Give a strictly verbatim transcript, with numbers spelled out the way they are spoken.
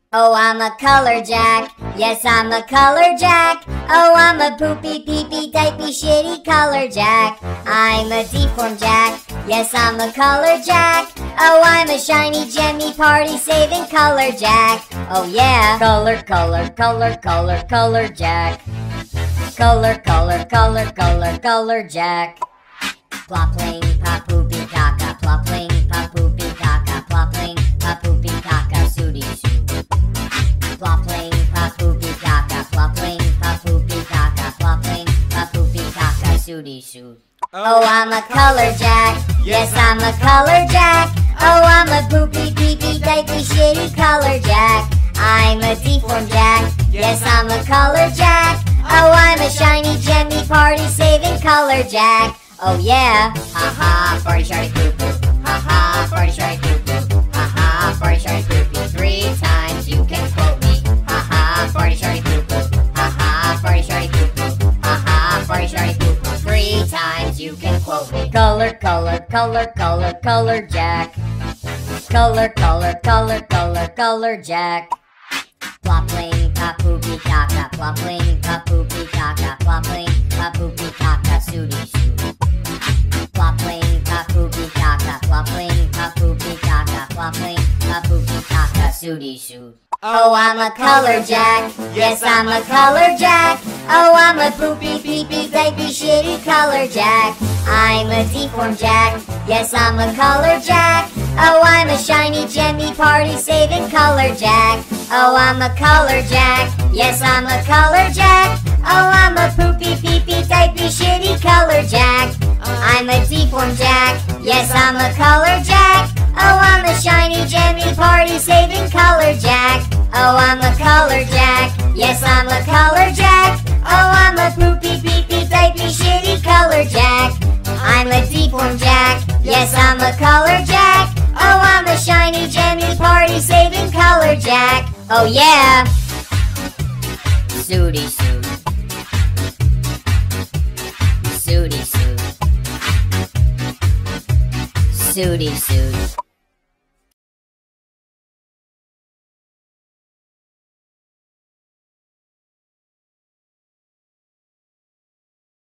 Oh, I'm a color jack. Yes, I'm a color jack. Oh, I'm a poopy, peepy, typey, shitty color jack. I'm a deformed jack. Yes, I'm a color jack. Oh, I'm a shiny, gemmy, party-saving color jack. Oh, yeah. Color, color, color, color, color jack. Color, color, color, color, color jack. Plopling, pa-poopy, caca. Plopling, pa-poopy, caca. Plopling, pa-poopy, caca. Sooty, soo. Plopling, pa-poopy, caca. Plopling, pa-poopy, caca. Plopling, pa-poopy, caca. Sooty, soo. Oh, I'm a color jack. Yes, I'm a color jack. Oh, I'm a poopy, peepy, typey, shitty color jack. I'm a deformed jack. Yes, I'm a color jack. Oh, I'm a shiny, gemmy, party-saving color jack. Oh, yeah. Ha ha, farty, sharty, poo poo. Ha ha, farty, sharty, poo poo. Ha ha, farty, sharty, poo poo. Three times you can quote me. Ha ha, farty, sharty, poo poo. Ha ha, farty, sharty, poo poo. Ha ha, farty, sharty, poo poo. Three times you can quote me. Color, color, color, color, color jack. Color, color, color, color, color jack. Plopling, pa-poopy, caca. Plopling, pa-poopy, caca. Plopling, pa-poopy, caca. Sooty, soo. Plopling, pa-poopy, caca. Plopling, pa-poopy, caca. Plopling, pa-poopy, caca. Sooty, soo. Oh, I'm a color jack. Yes, I'm a color jack. Oh, I'm a poopy, peepy, typey, shitty color jack. I'm a deformed jack. Yes, I'm a color jack. Oh, I'm a shiny, gemmy, party-saving color jack. Oh, I'm a color jack. Yes, I'm a color jack. Oh, I'm a poopy, peepy, typey, shitty color jack. I'm a deformed jack. Yes, I'm a color jack. Oh, I'm a shiny, gemmy, party-saving color jack. Oh, I'm a color jack. Yes, I'm a color jack. Oh, I'm a poopy, peepy, typey, shitty color jack. I'm a deformed jack. Yes, I'm a color jack. Oh, I'm a shiny, gemmy, party-saving color jack. Oh, yeah. Sooty, soo. Sooty, soo. Sooty, soo.